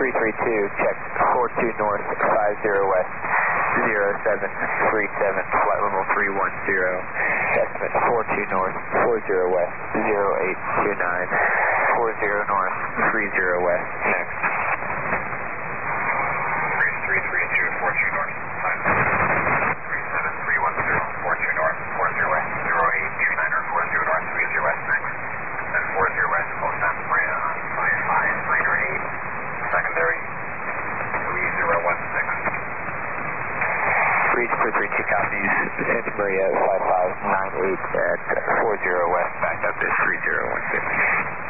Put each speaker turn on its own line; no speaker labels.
check 42 north, 50 west, 0737, flight level 310. Estimate 42 north, 40 west, 0829, 40 north, 30 west, next.
3332, 42 north, 37, 310, 42 north, 40 west, 0829 or 40 north, 30 west, next. Then 40 west, close down, 55, minor 8, secondary, 3016.
Reach 332 copies, Santa Maria 5598 at 40 west, back up to 3016.